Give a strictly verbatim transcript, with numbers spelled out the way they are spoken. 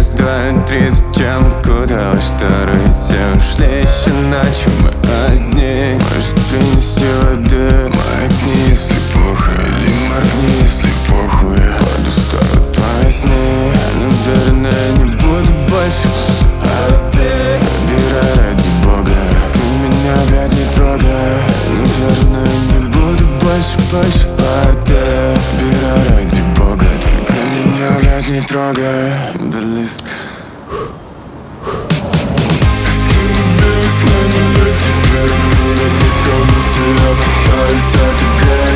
раз, два, три, зачем окуталась шторой? Все ушли еще ночью, мы одни. Может, принести воды, маякни, если плохо, или моргни, если похуй. Подустанут во сне, наверное, не буду больше. А ты забирай ради бога, ты меня опять не трогай. Наверное, не буду больше, больше. А ты забирай ради бога, только меня опять не трогай. Скандалистка. Остановилась на нуле, температура по комнате, я пытаюсь отыграть.